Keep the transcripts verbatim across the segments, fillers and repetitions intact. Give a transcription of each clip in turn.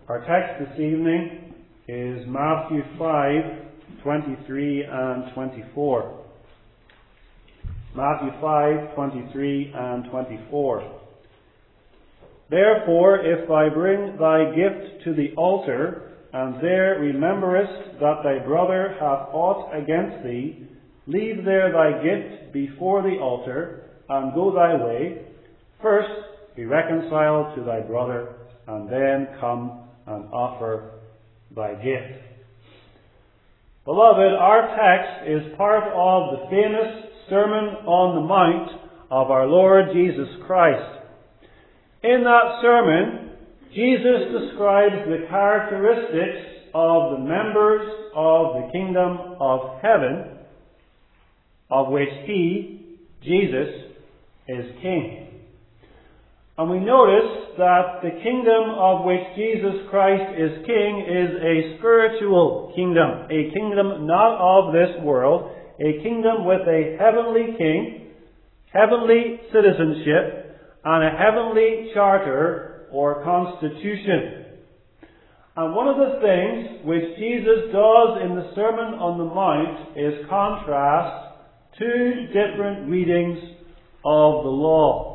Our text this evening is Matthew five, twenty-three and twenty-four. Matthew five, twenty-three and twenty-four. Therefore, if thou bring thy gift to the altar, and there rememberest that thy brother hath aught against thee, leave there thy gift before the altar, and go thy way. First be reconciled to thy brother, and then come and offer thy gift. Beloved, our text is part of the famous Sermon on the Mount of our Lord Jesus Christ. In that sermon, Jesus describes the characteristics of the members of the kingdom of heaven, of which he, Jesus, is king. And we notice that the kingdom of which Jesus Christ is king is a spiritual kingdom, a kingdom not of this world, a kingdom with a heavenly king, heavenly citizenship, and a heavenly charter or constitution. And one of the things which Jesus does in the Sermon on the Mount is contrast two different readings of the law.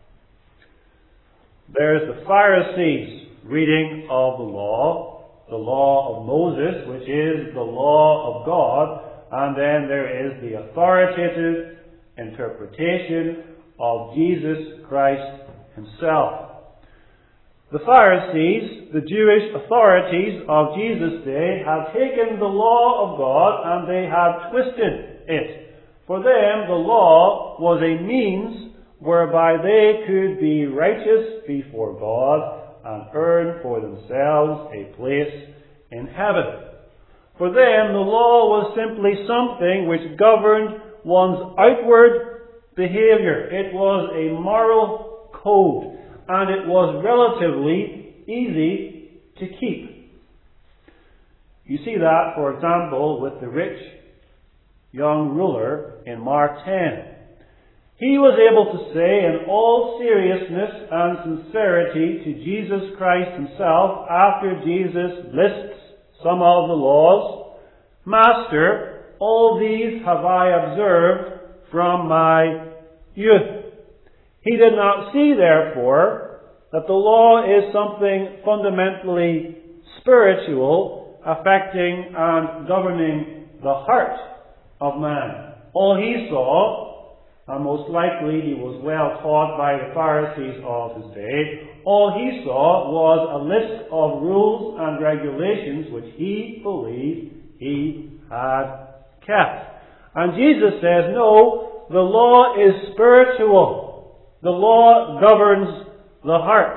There's the Pharisees' reading of the law, the law of Moses, which is the law of God, and then there is the authoritative interpretation of Jesus Christ himself. The Pharisees, the Jewish authorities of Jesus' day, have taken the law of God and they have twisted it. For them, the law was a means whereby they could be righteous before God and earn for themselves a place in heaven. For them, the law was simply something which governed one's outward behavior. It was a moral code, and it was relatively easy to keep. You see that, for example, with the rich young ruler in Mark ten. He was able to say in all seriousness and sincerity to Jesus Christ himself, after Jesus lists some of the laws, "Master, all these have I observed from my youth." He did not see, therefore, that the law is something fundamentally spiritual, affecting and governing the heart of man. All he saw, and most likely he was well taught by the Pharisees of his day, all he saw was a list of rules and regulations which he believed he had kept. And Jesus says, no, the law is spiritual. The law governs the heart.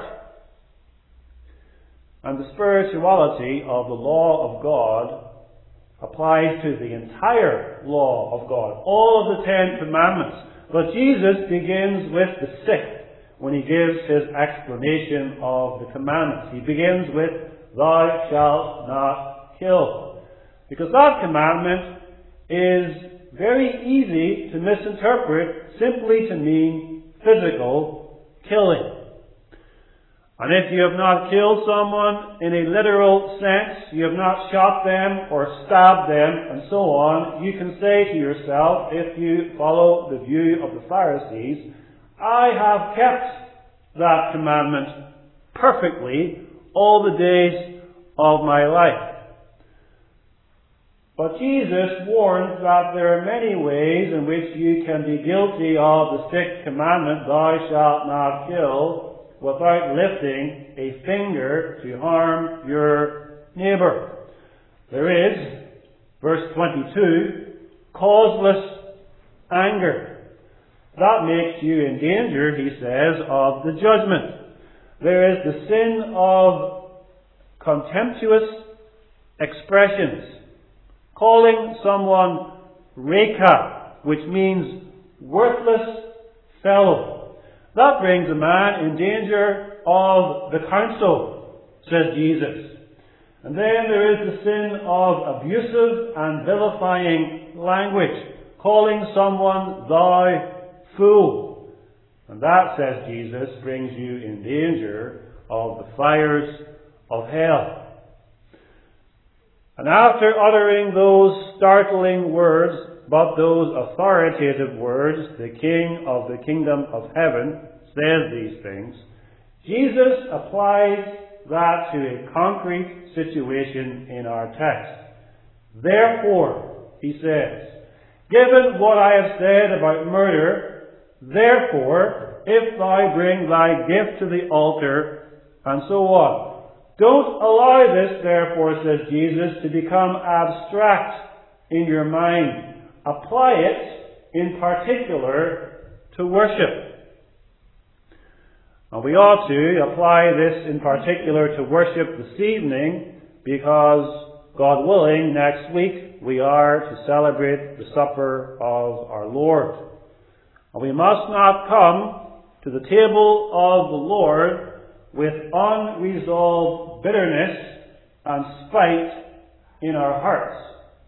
And the spirituality of the law of God applies to the entire law of God, all of the Ten Commandments. But Jesus begins with the sixth when he gives his explanation of the commandments. He begins with, "Thou shalt not kill." Because that commandment is very easy to misinterpret simply to mean physical killing. And if you have not killed someone in a literal sense, you have not shot them or stabbed them and so on, you can say to yourself, if you follow the view of the Pharisees, I have kept that commandment perfectly all the days of my life. But Jesus warns that there are many ways in which you can be guilty of the sixth commandment, "Thou shalt not kill," without lifting a finger to harm your neighbour. There is, verse twenty-two, causeless anger. That makes you in danger, he says, of the judgment. There is the sin of contemptuous expressions. Calling someone reka, which means worthless fellow. That brings a man in danger of the council, says Jesus. And then there is the sin of abusive and vilifying language, calling someone thou fool. And that, says Jesus, brings you in danger of the fires of hell. And after uttering those startling words, but those authoritative words, the King of the kingdom of heaven says these things, Jesus applies that to a concrete situation in our text. Therefore, he says, given what I have said about murder, therefore, if thou bring thy gift to the altar, and so on. Don't allow this, therefore, says Jesus, to become abstract in your mind. Apply it, in particular, to worship. And we ought to apply this in particular to worship this evening, because, God willing, next week we are to celebrate the supper of our Lord. And we must not come to the table of the Lord with unresolved bitterness and spite in our hearts.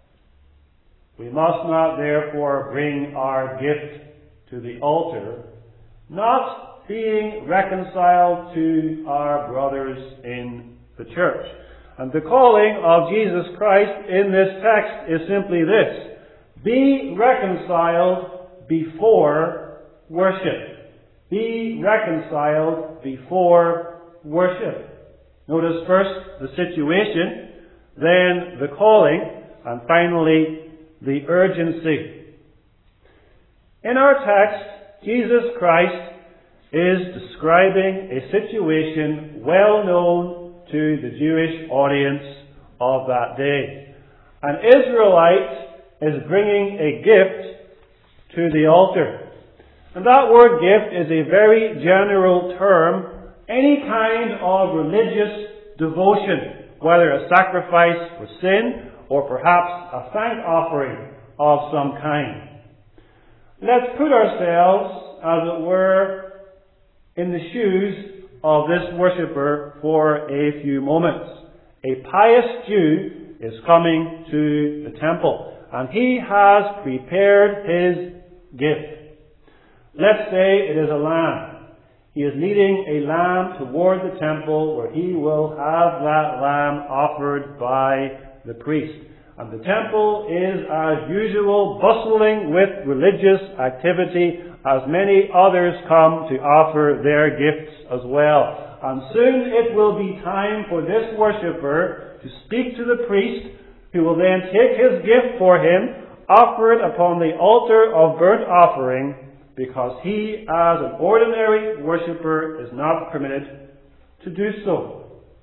We must not therefore bring our gift to the altar, not being reconciled to our brothers in the church. And the calling of Jesus Christ in this text is simply this: be reconciled before worship. Be reconciled before worship. Notice first the situation, then the calling, and finally the urgency. In our text, Jesus Christ is describing a situation well known to the Jewish audience of that day. An Israelite is bringing a gift to the altar. And that word gift is a very general term. Any kind of religious devotion, whether a sacrifice for sin or perhaps a thank offering of some kind. Let's put ourselves, as it were, in the shoes of this worshipper for a few moments. A pious Jew is coming to the temple, and he has prepared his gift. Let's say it is a lamb. He is leading a lamb toward the temple where he will have that lamb offered by the priest. And the temple is, as usual, bustling with religious activity, as many others come to offer their gifts as well. And soon it will be time for this worshipper to speak to the priest, who will then take his gift for him, offer it upon the altar of burnt offering, because he, as an ordinary worshipper, is not permitted to do so.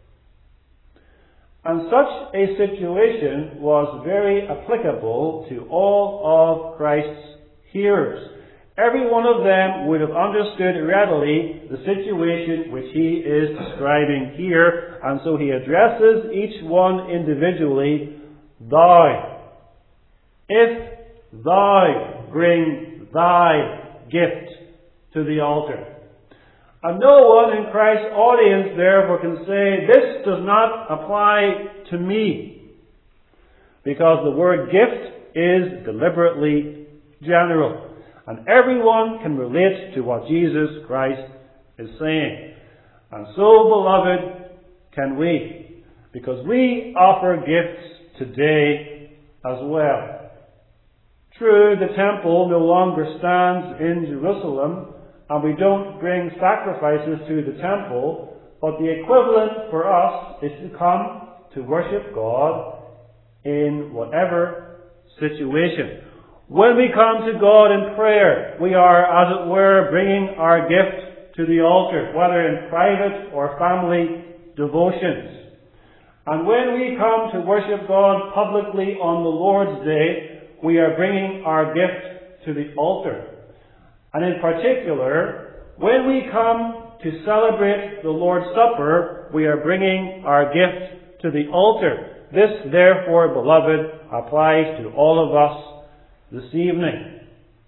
And such a situation was very applicable to all of Christ's hearers. Every one of them would have understood readily the situation which he is describing here, and so he addresses each one individually, thou. If thou bring thy gift to the altar. And no one in Christ's audience therefore can say, this does not apply to me, because the word gift is deliberately general, and everyone can relate to what Jesus Christ is saying. And so, beloved, can we, because we offer gifts today as well. True, the temple no longer stands in Jerusalem, and we don't bring sacrifices to the temple, but the equivalent for us is to come to worship God in whatever situation. When we come to God in prayer, we are, as it were, bringing our gift to the altar, whether in private or family devotions. And when we come to worship God publicly on the Lord's Day, we are bringing our gift to the altar. And in particular, when we come to celebrate the Lord's Supper, we are bringing our gift to the altar. This, therefore, beloved, applies to all of us this evening.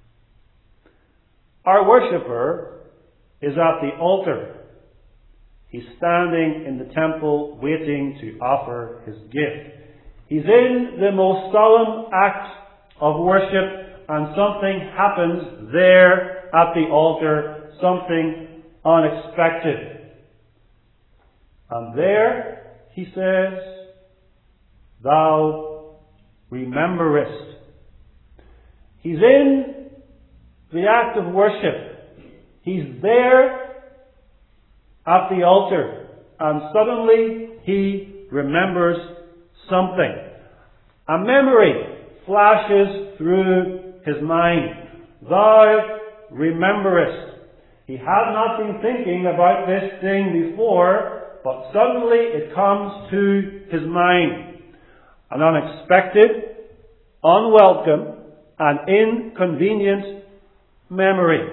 Our worshipper is at the altar. He's standing in the temple waiting to offer his gift. He's in the most solemn act of worship, and something happens there at the altar, something unexpected. And there he says, thou rememberest. He's in the act of worship. He's there at the altar, and suddenly he remembers something. A memory flashes through his mind. Thou rememberest. He had not been thinking about this thing before, but suddenly it comes to his mind. An unexpected, unwelcome, and inconvenient memory.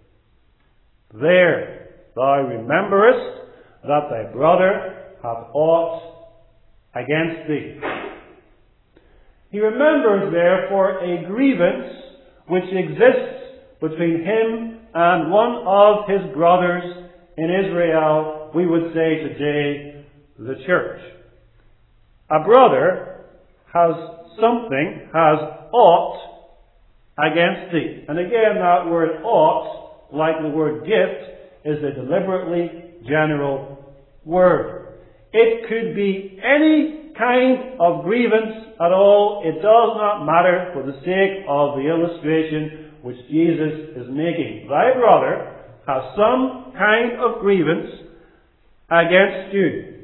There, thou rememberest that thy brother hath aught against thee. He remembers, therefore, a grievance which exists between him and one of his brothers in Israel, we would say today, the church. A brother has something, has aught against thee. And again, that word ought, like the word gift, is a deliberately general word. It could be any kind of grievance at all. It does not matter for the sake of the illustration which Jesus is making. Thy brother has some kind of grievance against you.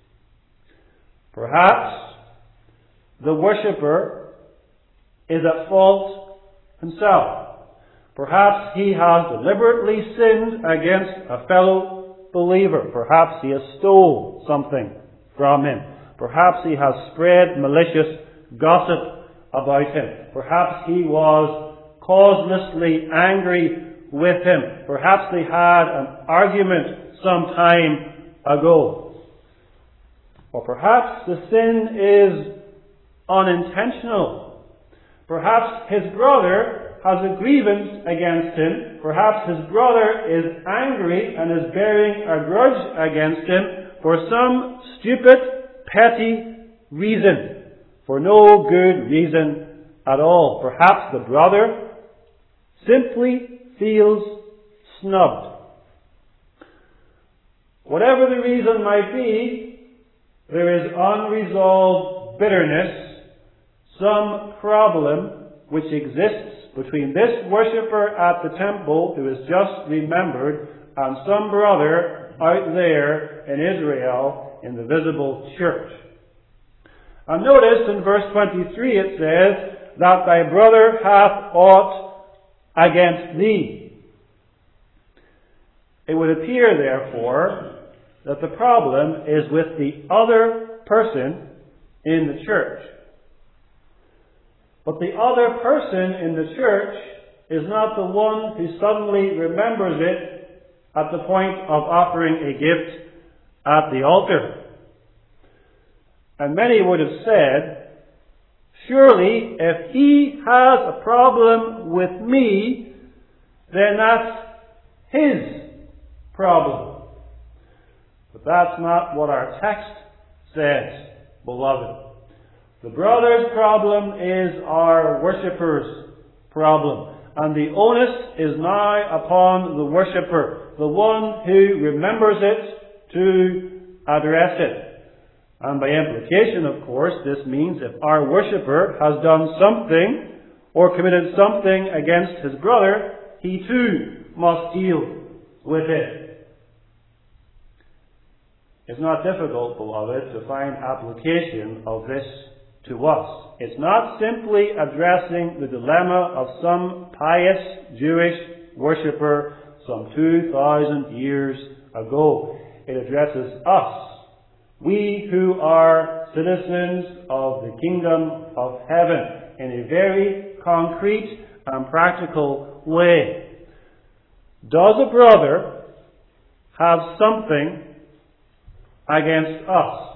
Perhaps the worshipper is at fault himself. Perhaps he has deliberately sinned against a fellow believer. Perhaps he has stole something from him. Perhaps he has spread malicious gossip about him. Perhaps he was causelessly angry with him. Perhaps they had an argument some time ago. Or perhaps the sin is unintentional. Perhaps his brother has a grievance against him. Perhaps his brother is angry and is bearing a grudge against him for some stupid, petty reason. For no good reason at all. Perhaps the brother simply feels snubbed. Whatever the reason might be, there is unresolved bitterness, some problem which exists between this worshipper at the temple who is just remembered and some brother out there in Israel in the visible church. And notice in verse twenty-three it says that thy brother hath aught against thee. It would appear, therefore, that the problem is with the other person in the church. But the other person in the church is not the one who suddenly remembers it at the point of offering a gift at the altar. And many would have said, surely if he has a problem with me, then that's his problem. But that's not what our text says, beloved. The brother's problem is our worshipper's problem. And the onus is now upon the worshipper, the one who remembers it, to address it. And by implication, of course, this means if our worshipper has done something or committed something against his brother, he too must deal with it. It's not difficult, beloved, to find application of this to us. It's not simply addressing the dilemma of some pious Jewish worshipper some two thousand years ago. It addresses us, we who are citizens of the kingdom of heaven, in a very concrete and practical way. Does a brother have something against us?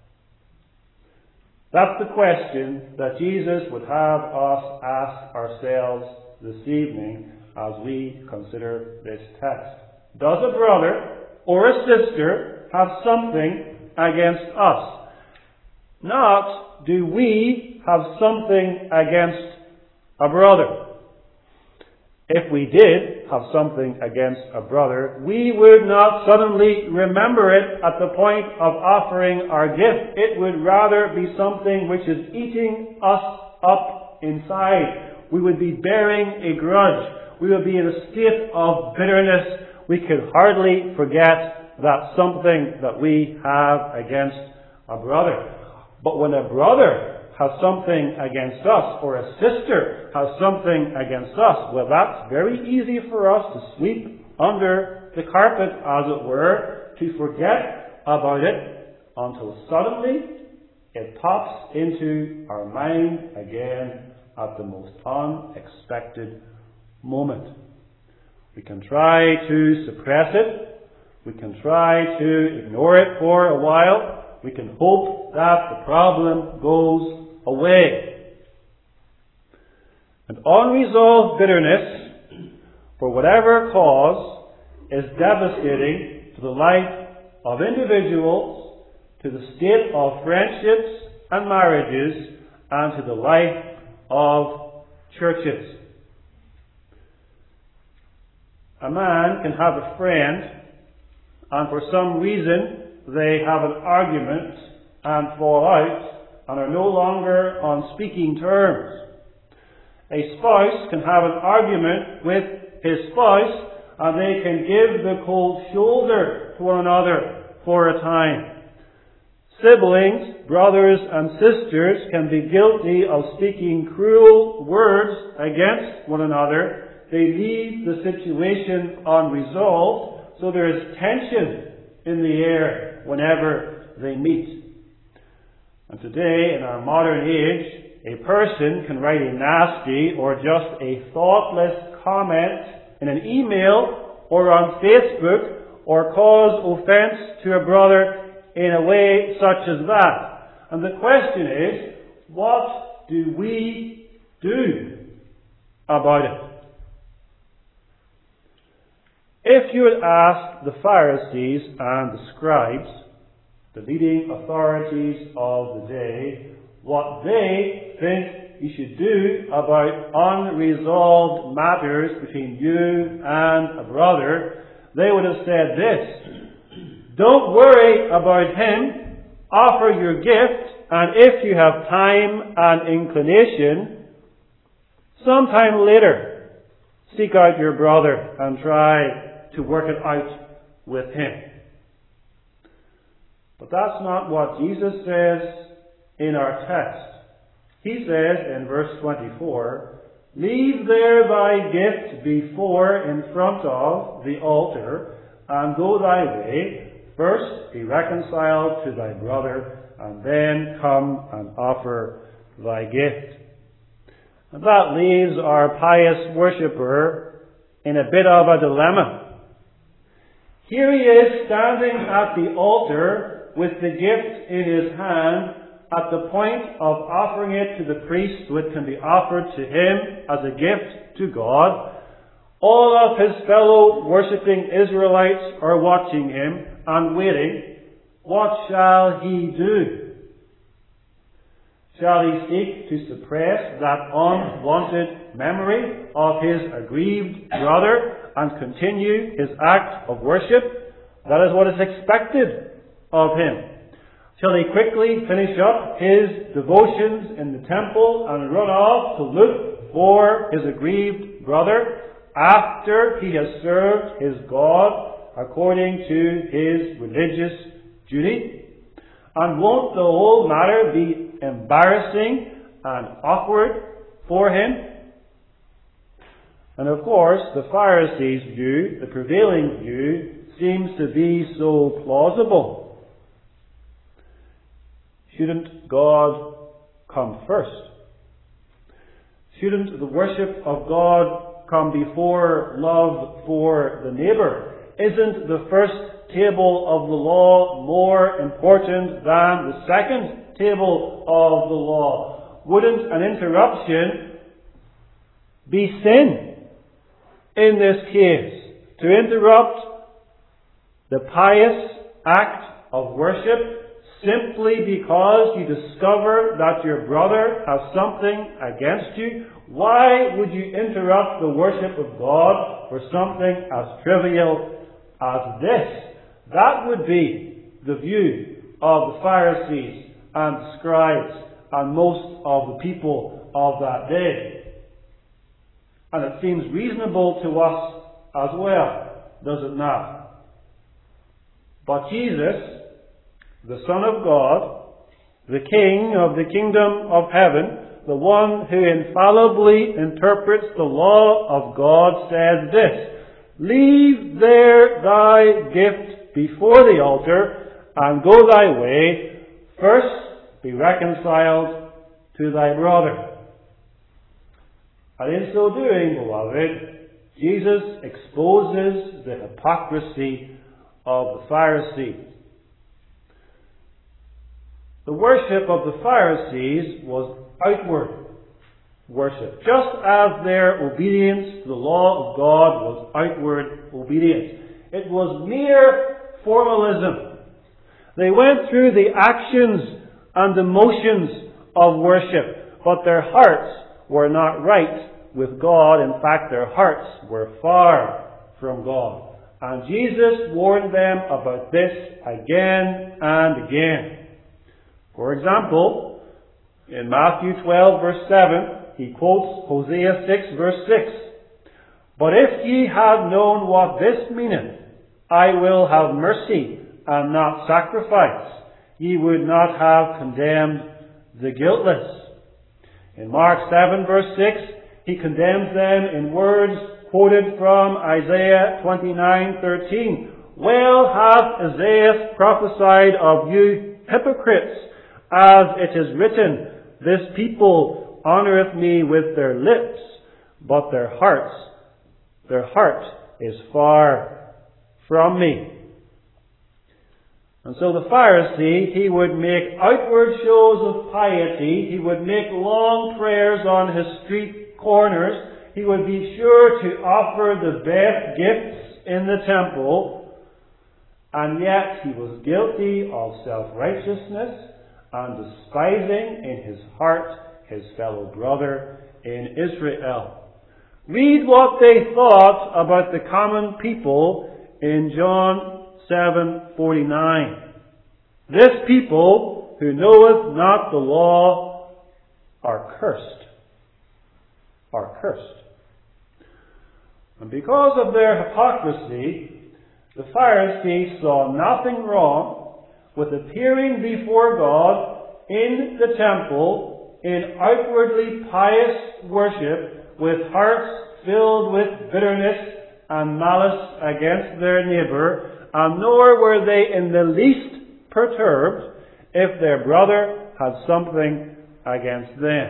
That's the question that Jesus would have us ask ourselves this evening as we consider this text. Does a brother or a sister have something against us? Not, do we have something against a brother? if we did have something against a brother, we would not suddenly remember it at the point of offering our gift. It would rather be something which is eating us up inside. We would be bearing a grudge. We would be in a state of bitterness. We could hardly forget that something that we have against a brother. But when a brother has something against us, or a sister has something against us, well, that's very easy for us to sweep under the carpet, as it were, to forget about it until suddenly it pops into our mind again at the most unexpected moment. We can try to suppress it. We can try to ignore it for a while. We can hope that the problem goes away. And unresolved bitterness, for whatever cause, is devastating to the life of individuals, to the state of friendships and marriages, and to the life of churches. A man can have a friend, and for some reason they have an argument and fall out and are no longer on speaking terms. A spouse can have an argument with his spouse, and they can give the cold shoulder to one another for a time. Siblings, brothers and sisters can be guilty of speaking cruel words against one another. They leave the situation unresolved, so there is tension in the air whenever they meet. And today, in our modern age, a person can write a nasty or just a thoughtless comment in an email or on Facebook, or cause offense to a brother in a way such as that. And the question is, what do we do about it? If you had asked the Pharisees and the scribes, the leading authorities of the day, what they think you should do about unresolved matters between you and a brother, they would have said this: don't worry about him, offer your gift, and if you have time and inclination, sometime later, seek out your brother and try to work it out with him. But that's not what Jesus says in our text. He says in verse twenty-four, leave there thy gift before in front of the altar, and go thy way. First be reconciled to thy brother, and then come and offer thy gift. And that leaves our pious worshipper in a bit of a dilemma. Here he is standing at the altar with the gift in his hand, at the point of offering it to the priest, so it can be offered to him as a gift to God. All of his fellow worshipping Israelites are watching him and waiting. What shall he do? Shall he seek to suppress that unwanted memory of his aggrieved brother and continue his act of worship? That is what is expected of him. Shall he quickly finish up his devotions in the temple and run off to look for his aggrieved brother after he has served his God according to his religious duty? And won't the whole matter be embarrassing and awkward for him? And of course, the Pharisees' view, the prevailing view, seems to be so plausible. Shouldn't God come first? Shouldn't the worship of God come before love for the neighbour? Isn't the first table of the law more important than the second table of the law? Wouldn't an interruption be sin in this case? To interrupt the pious act of worship simply because you discover that your brother has something against you? Why would you interrupt the worship of God for something as trivial as this? That would be the view of the Pharisees and the scribes and most of the people of that day. And it seems reasonable to us as well, does it not? But Jesus, the Son of God, the King of the kingdom of heaven, the one who infallibly interprets the law of God, says this: "Leave there thy gift before the altar, and go thy way. First be reconciled to thy brother." And in so doing, beloved, Jesus exposes the hypocrisy of the Pharisees. The worship of the Pharisees was outward worship, just as their obedience to the law of God was outward obedience. It was mere formalism. They went through the actions and the motions of worship, but their hearts were not right with God. In fact, their hearts were far from God. And Jesus warned them about this again and again. For example, in Matthew twelve verse seven, he quotes Hosea six verse six. "But if ye had known what this meaneth, I will have mercy and not sacrifice, ye would not have condemned the guiltless." In Mark seven verse six, he condemns them in words quoted from Isaiah twenty-nine thirteen. "Well hath Isaiah prophesied of you hypocrites, as it is written, This people honoureth me with their lips, but their hearts, their heart is far from me." And so the Pharisee, he would make outward shows of piety, he would make long prayers on his street corners, he would be sure to offer the best gifts in the temple, and yet he was guilty of self-righteousness and despising in his heart his fellow brother in Israel. Read what they thought about the common people in John seven forty-nine. "This people who knoweth not the law are cursed." Are cursed. And because of their hypocrisy, the Pharisees saw nothing wrong with appearing before God in the temple in outwardly pious worship with hearts filled with bitterness and malice against their neighbour, and nor were they in the least perturbed if their brother had something against them.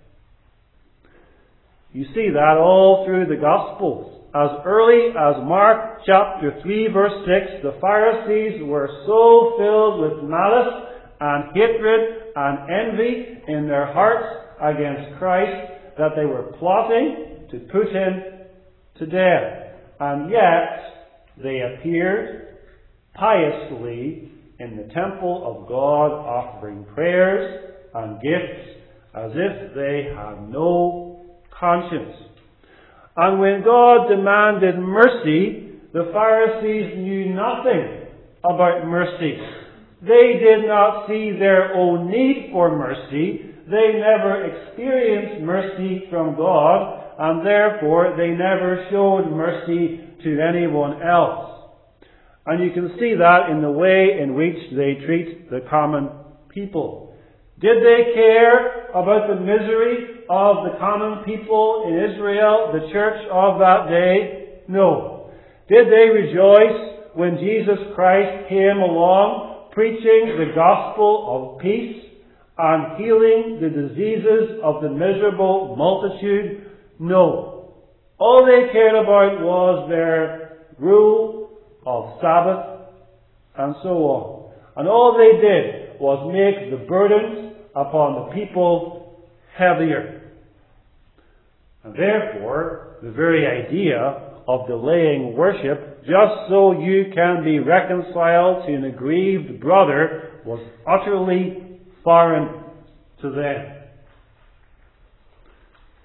You see that all through the Gospels. As early as Mark chapter three verse six, the Pharisees were so filled with malice and hatred and envy in their hearts against Christ that they were plotting to put him to death. And yet they appeared piously in the temple of God, offering prayers and gifts as if they had no conscience. And when God demanded mercy, the Pharisees knew nothing about mercy. They did not see their own need for mercy. They never experienced mercy from God, and therefore they never showed mercy to anyone else. And you can see that in the way in which they treat the common people. Did they care about the misery of the common people in Israel, the church of that day? No. Did they rejoice when Jesus Christ came along preaching the gospel of peace and healing the diseases of the miserable multitude? No. All they cared about was their rule of Sabbath and so on. And all they did was make the burdens upon the people heavier. And therefore, the very idea of delaying worship just so you can be reconciled to an aggrieved brother was utterly foreign to them.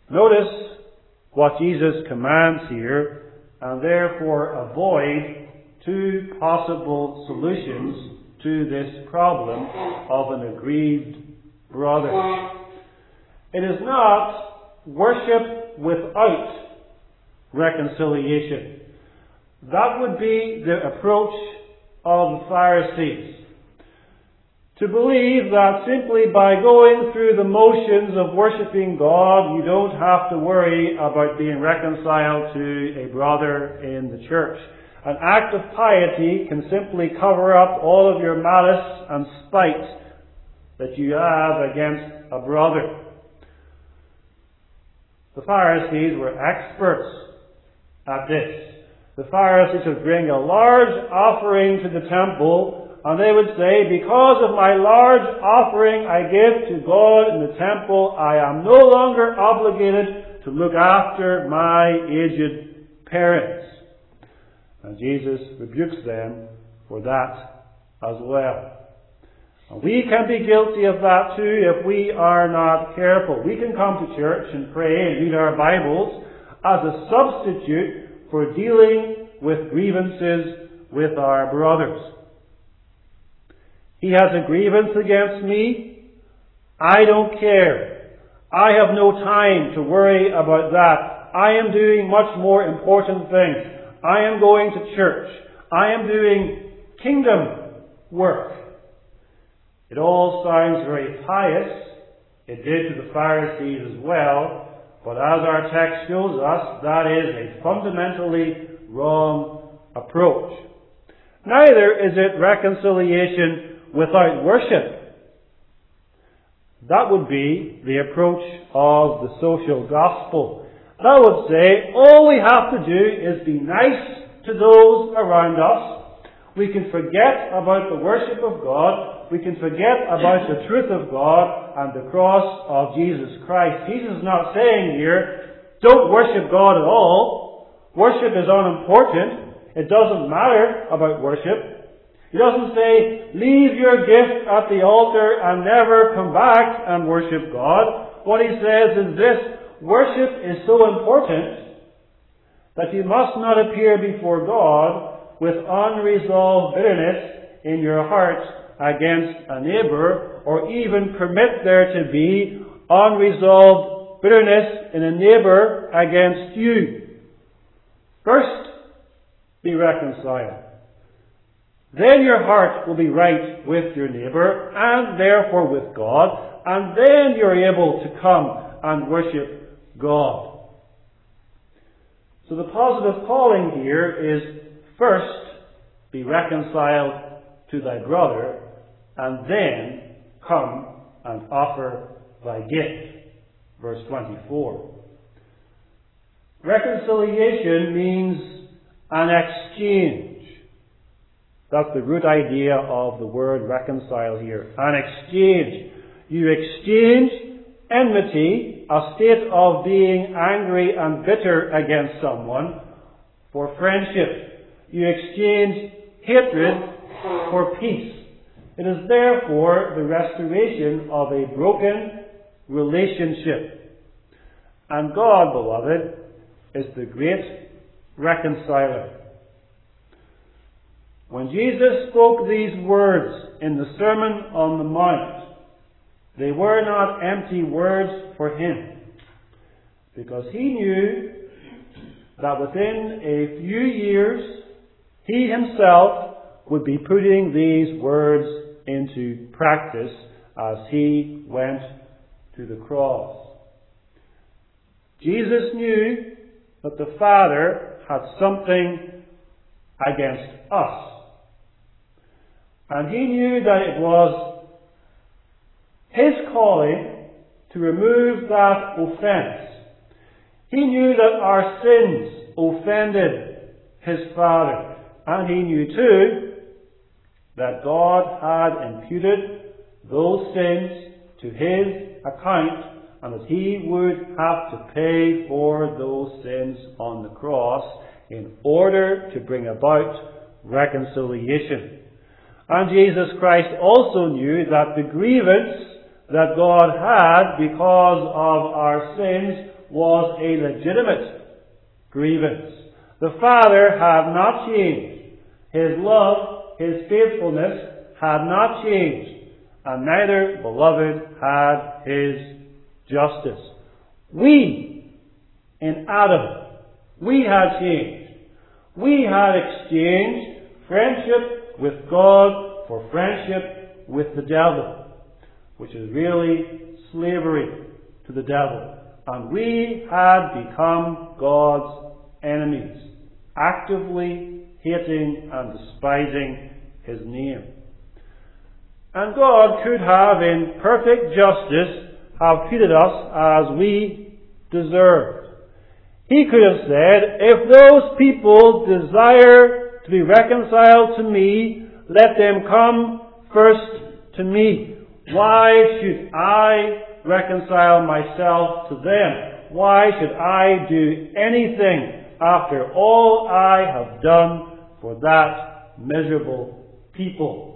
Notice what Jesus commands here, and therefore avoid two possible solutions to this problem of an aggrieved brother. It is not worship without reconciliation. That would be the approach of the Pharisees. To believe that simply by going through the motions of worshipping God, you don't have to worry about being reconciled to a brother in the church. An act of piety can simply cover up all of your malice and spite that you have against a brother. The Pharisees were experts at this. The Pharisees would bring a large offering to the temple, and they would say, because of my large offering I give to God in the temple, I am no longer obligated to look after my aged parents. And Jesus rebukes them for that as well. And we can be guilty of that too if we are not careful. We can come to church and pray and read our Bibles as a substitute for dealing with grievances with our brothers. He has a grievance against me. I don't care. I have no time to worry about that. I am doing much more important things. I am going to church. I am doing kingdom work. It all sounds very pious. It did to the Pharisees as well. But as our text shows us, that is a fundamentally wrong approach. Neither is it reconciliation without worship. That would be the approach of the social gospel. That would say, all we have to do is be nice to those around us. We can forget about the worship of God. We can forget about the truth of God and the cross of Jesus Christ. Jesus is not saying here, don't worship God at all. Worship is unimportant. It doesn't matter about worship. He doesn't say, leave your gift at the altar and never come back and worship God. What he says is this, worship is so important that you must not appear before God with unresolved bitterness in your heart against a neighbour, or even permit there to be unresolved bitterness in a neighbour against you. First, be reconciled. Then your heart will be right with your neighbour, and therefore with God, and then you're able to come and worship God. So the positive calling here is, first, be reconciled to thy brother, and then come and offer thy gift. Verse twenty-four. Reconciliation means an exchange. That's the root idea of the word reconcile here. An exchange. You exchange enmity, a state of being angry and bitter against someone, for friendship. You exchange hatred for peace. It is therefore the restoration of a broken relationship. And God, beloved, is the great reconciler. When Jesus spoke these words in the Sermon on the Mount, they were not empty words for him, because he knew that within a few years he himself would be putting these words into practice as he went to the cross. Jesus knew that the Father had something against us. And he knew that it was his calling to remove that offence. He knew that our sins offended his Father. And he knew too that God had imputed those sins to his account, and that he would have to pay for those sins on the cross in order to bring about reconciliation. And Jesus Christ also knew that the grievance that God had because of our sins was a legitimate grievance. The Father had not changed. His love, His faithfulness had not changed. And neither, beloved, had His justice. We, in Adam, we had changed. We had exchanged friendship with God for friendship with the devil, which is really slavery to the devil. And we had become God's enemies, actively hating and despising His name. And God could have, in perfect justice, have treated us as we deserved. He could have said, if those people desire to be reconciled to me, let them come first to me. Why should I reconcile myself to them? Why should I do anything after all I have done for that miserable people?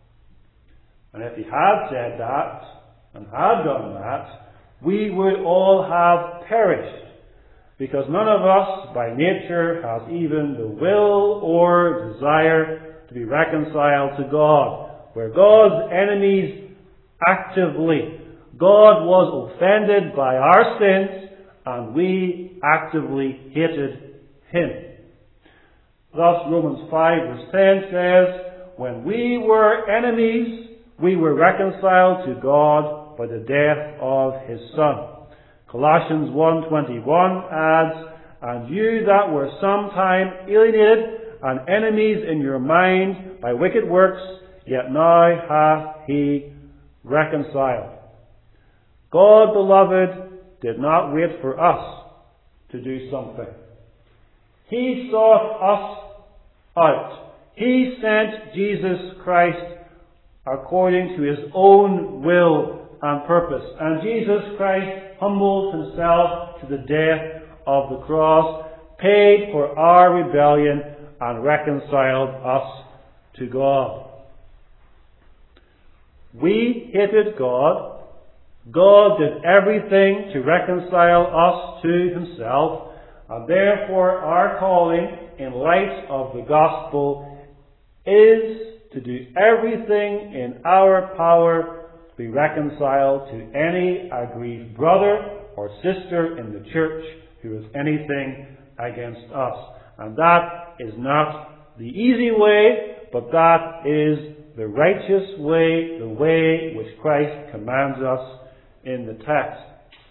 And if He had said that, and had done that, we would all have perished, because none of us by nature has even the will or desire to be reconciled to God. We're God's enemies actively. God was offended by our sins, and we actively hated Him. Thus Romans five verse ten says, when we were enemies, we were reconciled to God by the death of His Son. Colossians one twenty-one adds, and you that were sometime alienated and enemies in your mind by wicked works, yet now hath He reconciled. God, beloved, did not wait for us to do something. He sought us out. He sent Jesus Christ according to His own will and purpose. And Jesus Christ humbled Himself to the death of the cross, paid for our rebellion, and reconciled us to God. We hated God. God did everything to reconcile us to Himself, and therefore our calling in light of the gospel is to do everything in our power to be reconciled to any aggrieved brother or sister in the church who has anything against us. And that is not the easy way, but that is the righteous way, the way which Christ commands us in the text.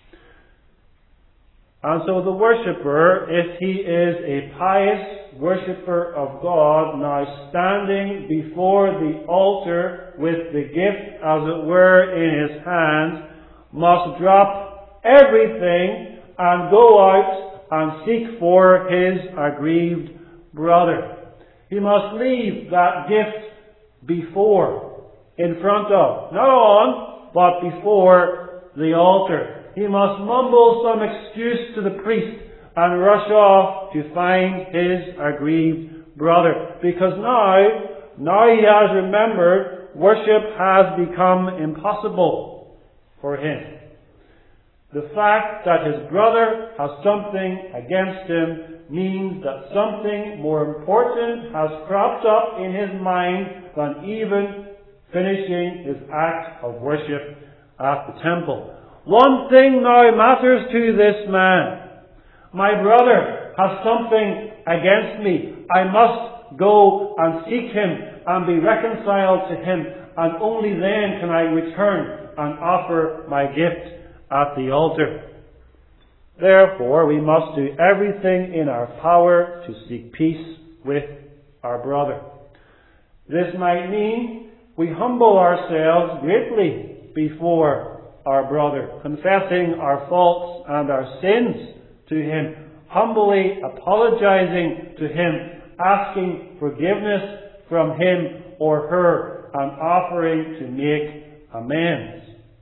And so the worshipper, if he is a pious worshipper of God, now standing before the altar with the gift, as it were, in his hand, must drop everything and go out and seek for his aggrieved brother. He must leave that gift before, in front of, not on, but before the altar. He must mumble some excuse to the priest and rush off to find his aggrieved brother. Because now, now he has remembered, worship has become impossible for him. The fact that his brother has something against him means that something more important has cropped up in his mind than even finishing his act of worship at the temple. One thing now matters to this man. My brother has something against me. I must go and seek him and be reconciled to him, and only then can I return and offer my gift at the altar. Therefore, we must do everything in our power to seek peace with our brother. This might mean we humble ourselves greatly before our brother, confessing our faults and our sins to him, humbly apologizing to him, asking forgiveness from him or her, and offering to make amends.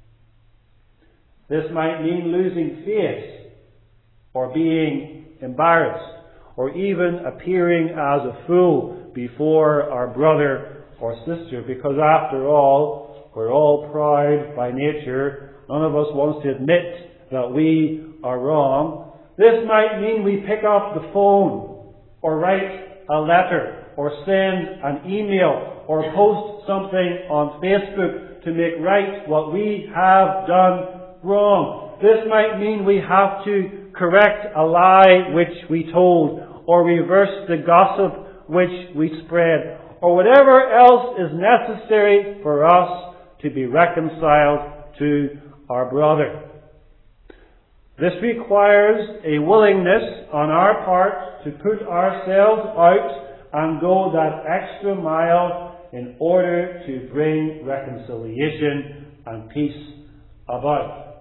This might mean losing face, or being embarrassed, or even appearing as a fool before our brother or sister, because after all, we're all proud by nature. None of us wants to admit that we are wrong. This might mean we pick up the phone, or write a letter, or send an email, or post something on Facebook to make right what we have done wrong. This might mean we have to correct a lie which we told, or reverse the gossip which we spread, or whatever else is necessary for us to be reconciled to our brother. This requires a willingness on our part to put ourselves out and go that extra mile in order to bring reconciliation and peace about.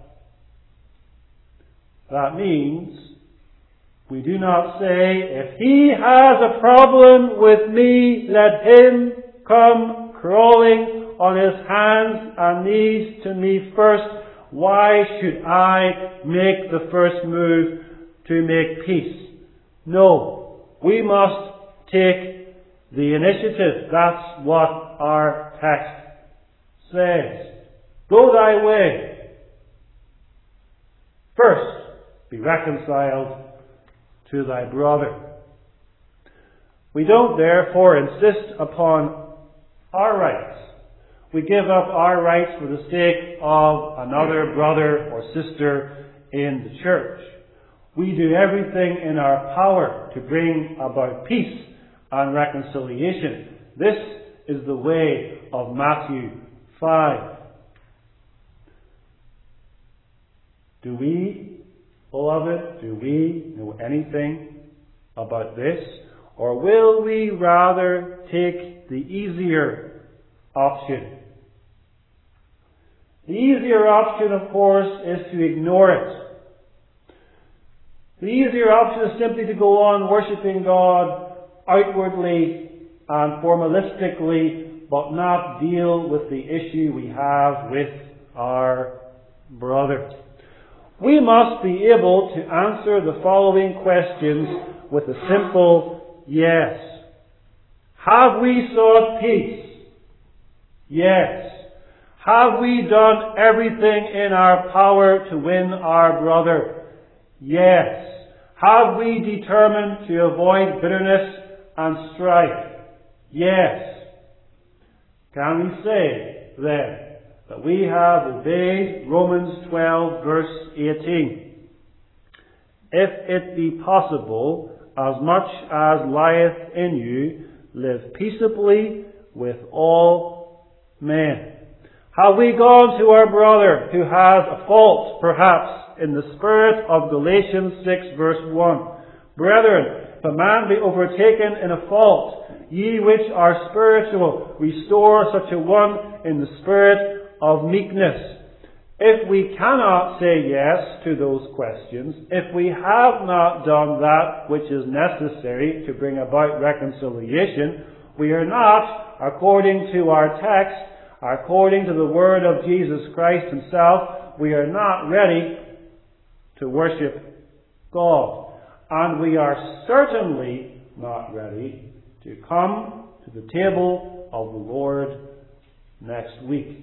That means we do not say, if he has a problem with me, let him come crawling on his hands and knees to me first. Why should I make the first move to make peace? No, we must take the initiative. That's what our text says. Go thy way. First, be reconciled to thy brother. We don't therefore insist upon our rights. We give up our rights for the sake of another brother or sister in the church. We do everything in our power to bring about peace and reconciliation. This is the way of Matthew five. Do we, beloved, do we know anything about this? Or will we rather take the easier option? The easier option, of course, is to ignore it. The easier option is simply to go on worshipping God outwardly and formalistically, but not deal with the issue we have with our brother. We must be able to answer the following questions with a simple yes. Have we sought peace? Yes. Have we done everything in our power to win our brother? Yes. Have we determined to avoid bitterness and strife? Yes. Can we say, then, that we have obeyed Romans twelve, verse eighteen? If it be possible, as much as lieth in you, live peaceably with all men. Have we gone to our brother who has a fault, perhaps, in the spirit of Galatians six, verse one? Brethren, if a man be overtaken in a fault, ye which are spiritual, restore such a one in the spirit of meekness. If we cannot say yes to those questions, if we have not done that which is necessary to bring about reconciliation, we are not, according to our text, according to the word of Jesus Christ himself, we are not ready to worship God. And we are certainly not ready to come to the table of the Lord next week.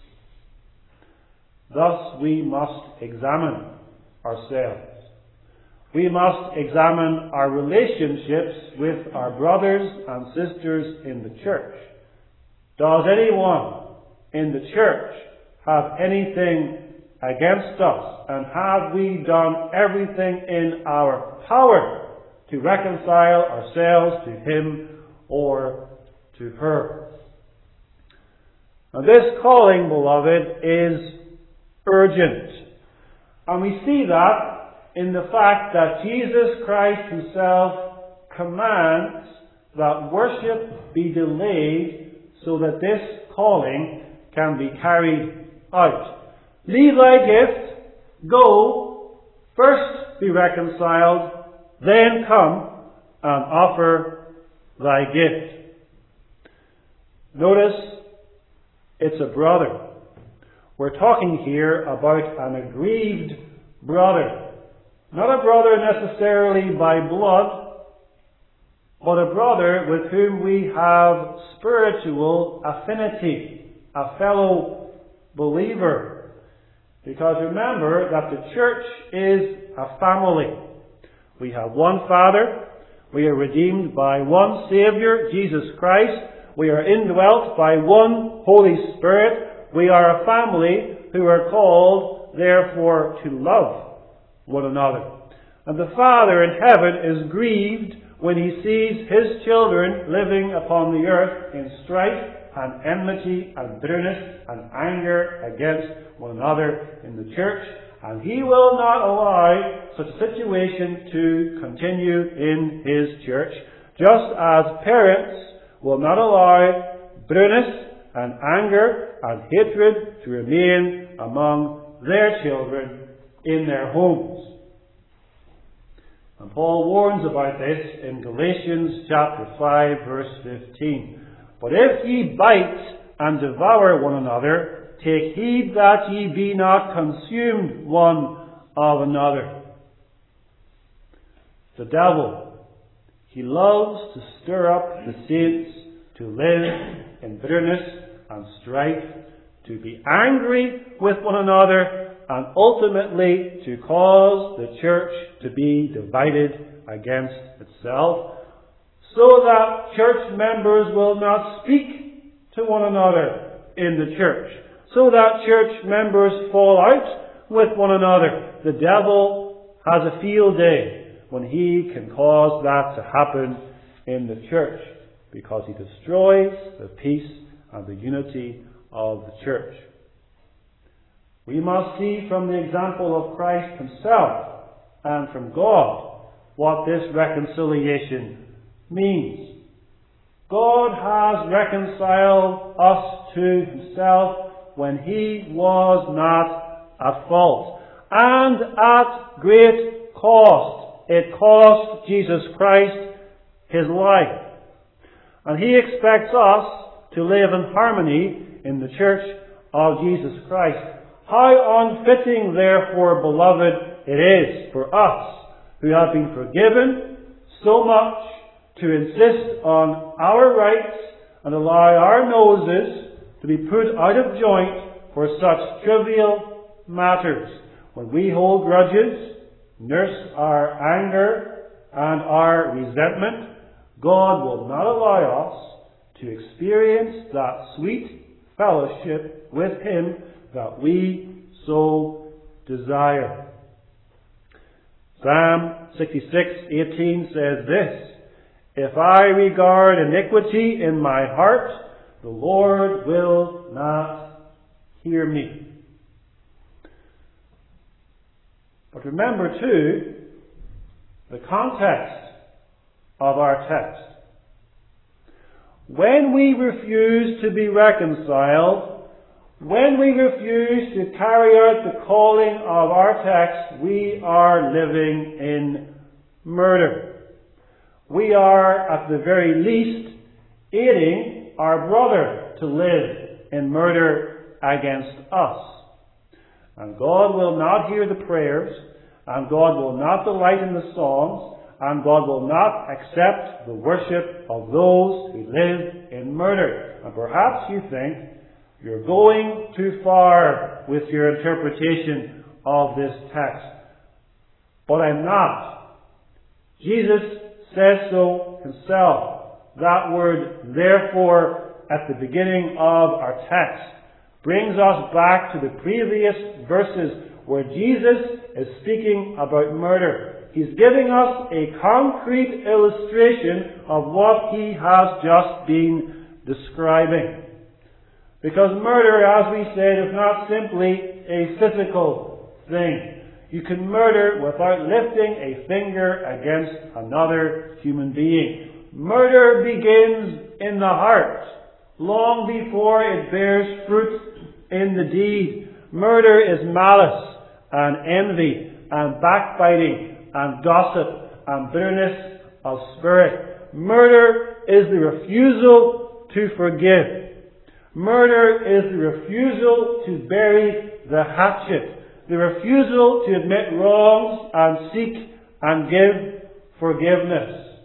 Thus we must examine ourselves. We must examine our relationships with our brothers and sisters in the church. Does anyone in the church have anything against us? And have we done everything in our power to reconcile ourselves to him or to her? Now this calling, beloved, is urgent. And we see that in the fact that Jesus Christ himself commands that worship be delayed so that this calling can be carried out. Leave thy gift, go, first be reconciled, then come and offer thy gift. Notice, it's a brother. We're talking here about an aggrieved brother. Not a brother necessarily by blood, but a brother with whom we have spiritual affinity, a fellow believer. Because remember that the church is a family. We have one Father. We are redeemed by one Saviour, Jesus Christ. We are indwelt by one Holy Spirit. We are a family who are called, therefore, to love one another. And the Father in heaven is grieved when he sees his children living upon the earth in strife and enmity and bitterness and anger against one another in the church. And he will not allow such a situation to continue in his church, just as parents will not allow bitterness and anger and hatred to remain among their children in their homes. And Paul warns about this in Galatians chapter five, verse fifteen. But if ye bite and devour one another, take heed that ye be not consumed one of another. The devil, he loves to stir up the saints to live in bitterness and strife, to be angry with one another, and ultimately to cause the church to be divided against itself, so that church members will not speak to one another in the church, so that church members fall out with one another. The devil has a field day when he can cause that to happen in the church, because he destroys the peace and the unity of the church. We must see from the example of Christ himself and from God what this reconciliation means. God has reconciled us to himself when he was not at fault, and at great cost. It cost Jesus Christ his life. And he expects us to live in harmony in the church of Jesus Christ. How unfitting, therefore, beloved, it is for us who have been forgiven so much to insist on our rights and allow our noses to be put out of joint for such trivial matters. When we hold grudges, nurse our anger and our resentment, God will not allow us to experience that sweet fellowship with him that we so desire. Psalm sixty-six eighteen says this: If I regard iniquity in my heart, the Lord will not hear me. But remember too the context of our text. When we refuse to be reconciled, when we refuse to carry out the calling of our text, we are living in murder. We are, at the very least, aiding our brother to live in murder against us. And God will not hear the prayers, and God will not delight in the songs, and God will not accept the worship of those who live in murder. And perhaps you think you're going too far with your interpretation of this text. But I'm not. Jesus says so himself. That word, therefore, at the beginning of our text, brings us back to the previous verses where Jesus is speaking about murder. He's giving us a concrete illustration of what he has just been describing. Because murder, as we said, is not simply a physical thing. You can murder without lifting a finger against another human being. Murder begins in the heart, long before it bears fruit in the deed. Murder is malice and envy and backbiting and gossip and bitterness of spirit. Murder is the refusal to forgive. Murder is the refusal to bury the hatchet, the refusal to admit wrongs and seek and give forgiveness.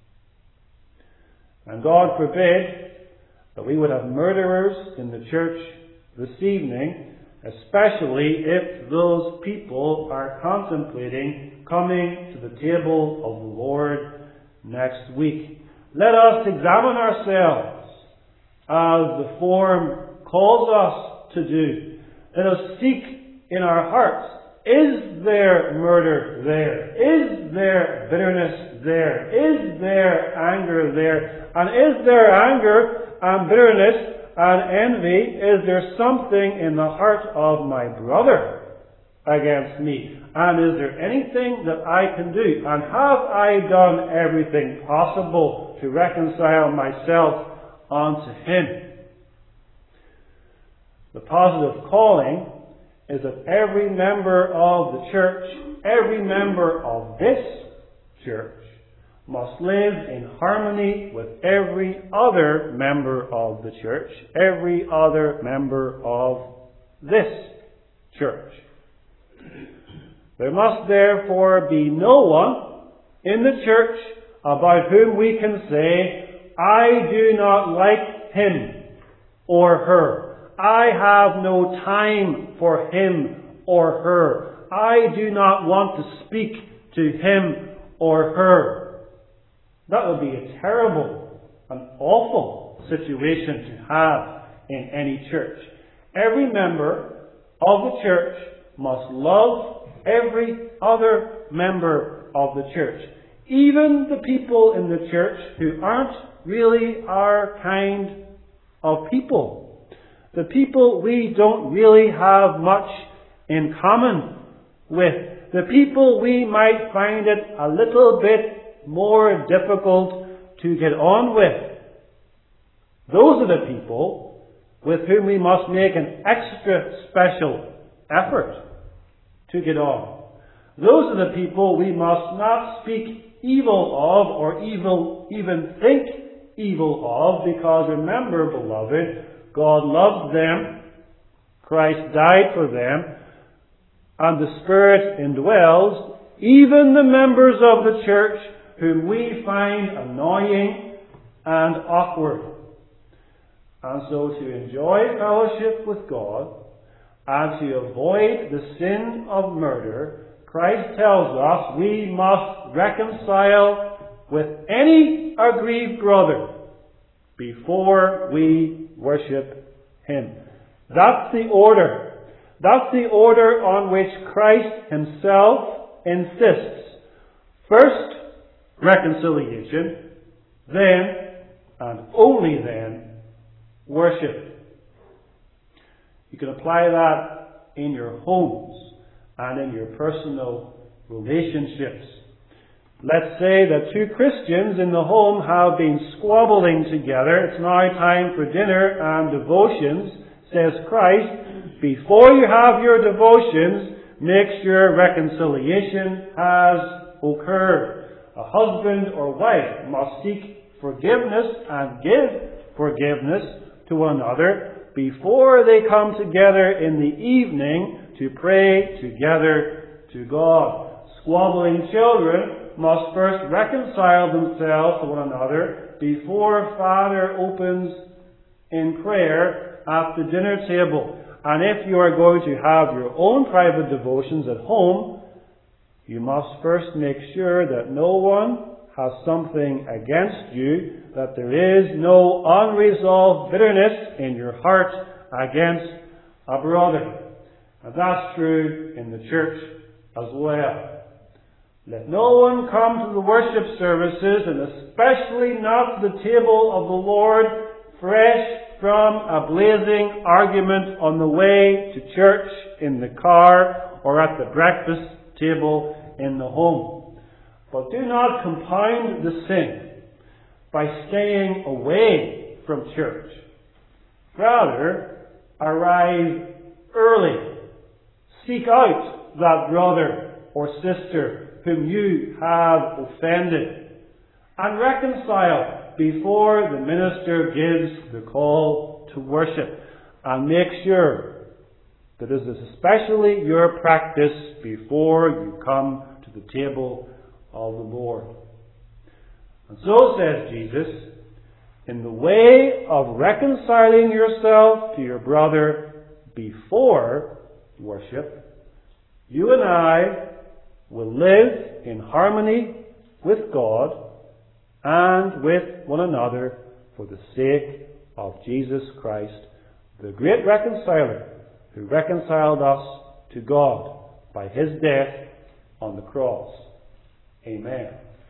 And God forbid that we would have murderers in the church this evening especially if those people are contemplating coming to the table of the Lord next week. Let us examine ourselves as the form calls us to do. Let us seek in our hearts, is there murder there? Is there bitterness there? Is there anger there? And is there anger and bitterness and envy? Is there something in the heart of my brother against me? And is there anything that I can do? And have I done everything possible to reconcile myself unto him? The positive calling is that every member of the church, every member of this church, must live in harmony with every other member of the church, every other member of this church. There must therefore be no one in the church about whom we can say, I do not like him or her. I have no time for him or her. I do not want to speak to him or her. That would be a terrible and awful situation to have in any church. Every member of the church must love every other member of the church. Even the people in the church who aren't really our kind of people. The people we don't really have much in common with. The people we might find it a little bit more difficult to get on with. Those are the people with whom we must make an extra special effort to get on. Those are the people we must not speak evil of or evil even think evil of, because remember, beloved, God loves them, Christ died for them, and the Spirit indwells even the members of the church whom we find annoying and awkward. And so to enjoy fellowship with God and to avoid the sin of murder, Christ tells us we must reconcile with any aggrieved brother before we worship him. That's the order. That's the order on which Christ himself insists. First, reconciliation, then, and only then, worship. You can apply that in your homes and in your personal relationships. Let's say that two Christians in the home have been squabbling together. It's now time for dinner and devotions. Says Christ, before you have your devotions, make sure reconciliation has occurred. A husband or wife must seek forgiveness and give forgiveness to one another before they come together in the evening to pray together to God. Squabbling children must first reconcile themselves to one another before Father opens in prayer at the dinner table. And if you are going to have your own private devotions at home, you must first make sure that no one has something against you, that there is no unresolved bitterness in your heart against a brother. And that's true in the church as well. Let no one come to the worship services, and especially not to the table of the Lord, fresh from a blazing argument on the way to church, in the car, or at the breakfast table in the home. But do not compound the sin by staying away from church. Rather, arrive early. Seek out that brother or sister whom you have offended, and reconcile before the minister gives the call to worship. And make sure that this is especially your practice before you come to the table of the Lord. And so says Jesus, in the way of reconciling yourself to your brother, before worship, you and I will live in harmony with God and with one another for the sake of Jesus Christ, the great reconciler who reconciled us to God by his death on the cross. Amen.